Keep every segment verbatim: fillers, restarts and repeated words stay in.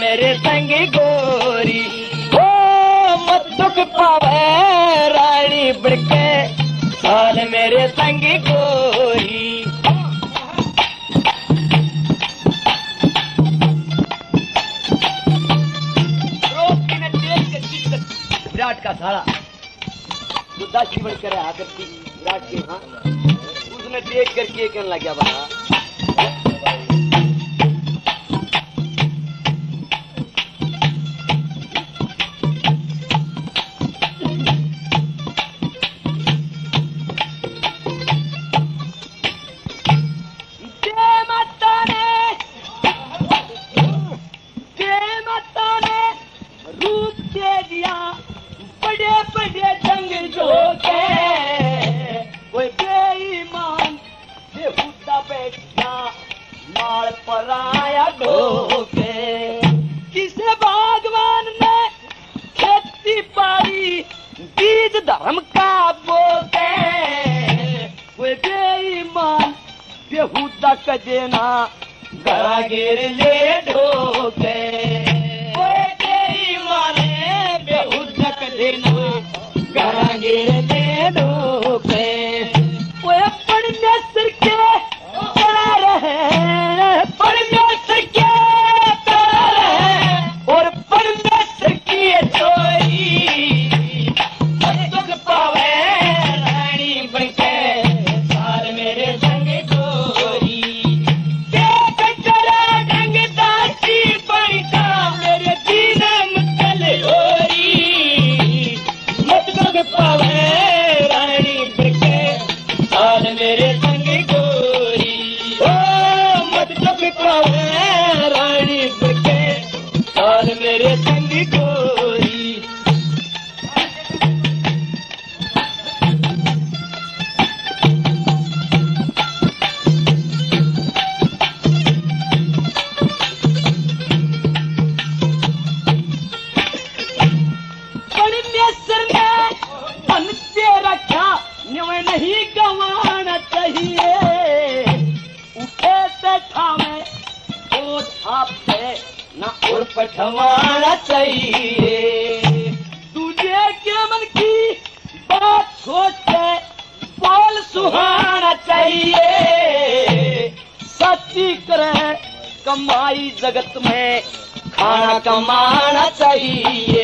मेरे संग गोरी ओ मत दुख पावे रानी बड़के साल मेरे संग गोरी। विराट का सारा उदासी बन कर आकर विराट के हाँ उसने देख करके कहने लग गया बड़ा पठवाना चाहिए तुझे क्या मन की बात सोच के बोल सुहाना चाहिए सच्ची करे कमाई जगत में खाना कमाना चाहिए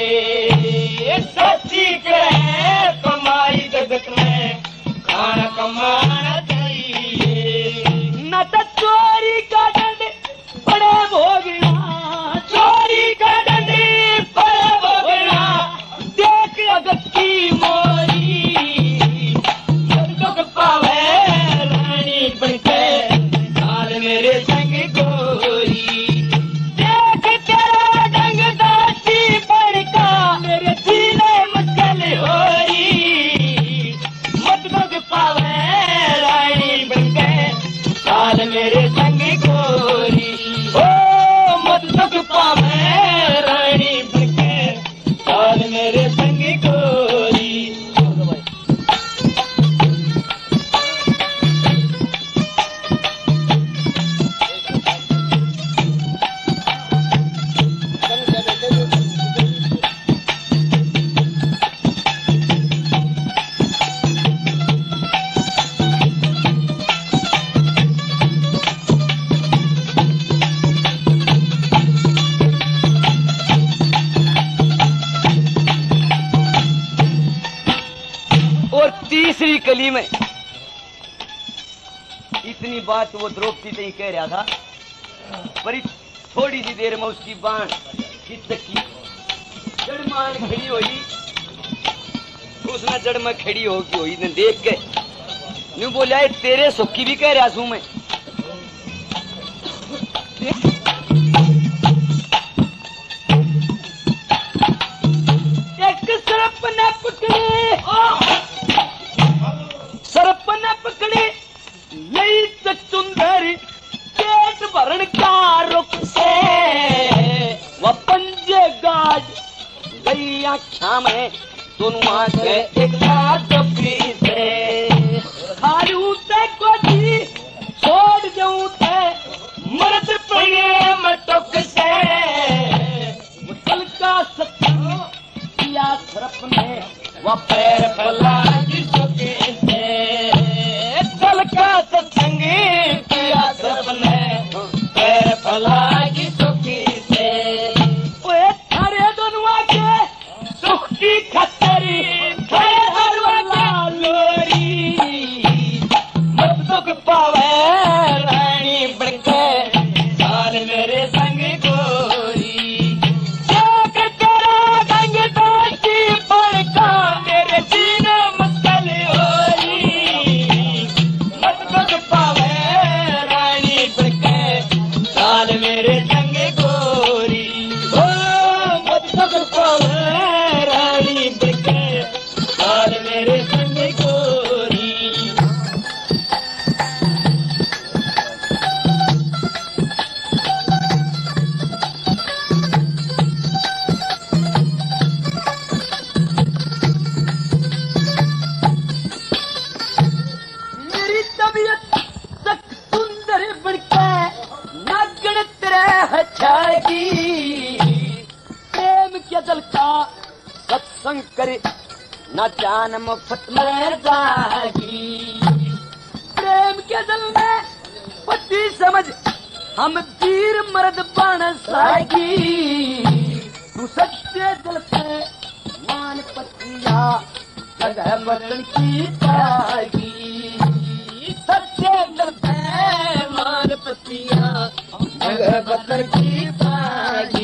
सच्ची करे कमाई जगत में खाना कमाना चाहिए न तो चोरी का दंड बड़े भोगना चोरी का दंड बड़े भोगना देख अगत की मोरी दुख पावे रानी बनके साल मेरे संग गोरी देख तेरा डंग दासी बड़का मेरे सीने मुश्किल हो रही मत दुख पावे रानी बनके साल मेरे संग गोरी ओ मत दुख पावे रानी बनके साल मेरे संग गोरी। और तीसरी कली में इतनी बात वो द्रौपदी से ही कह रहा था पर थोड़ी सी देर में उसकी बाण की जड़ मान खड़ी हुई उसने जड़ में खड़ी होगी हुई ने देख के यूं बोला तेरे सुखी भी कह रहा हूं मैं एक सर्प ने पकड़े सर्प ने पकड़े लई चुंदरी पेट भरण का रुख से वह पंजे गाज गई आख्या में दोनों आंखें एक साथ दबी से खालू ते को दी छोड़ जाऊं ते मरद पड़े मटक से सरप में वह पैर फैला की चुके थे चल का सत्संग किया सरप ने पैर फैला की चुके थे ओए थारे दोनों के सुख की खतरी खड़े हरवा लोरी मत दुख पावे रानी बड़के साल मेरे संग गोरी जाग तेरा गंग दोस्ती बड़का मेरे जीने मस्कल होरी मत दुख पावे रानी बड़के साल मेरे संग गोरी ओ मत दुख पावे रानी बड़के साल मेरे संग गोरी मेरी तबीयत तक सुंदर बढ़के नागण तेरे छागी प्रेम के दल का सत्संग करे न जान मुफ्त में जागी प्रेम के दल में पति समझ हम वीर मर्द बन सागी तू सच्चे दिल से मान पतिया जगह बदन की पागी सच्चे दिल से मान पतिया जगह बदन की पागी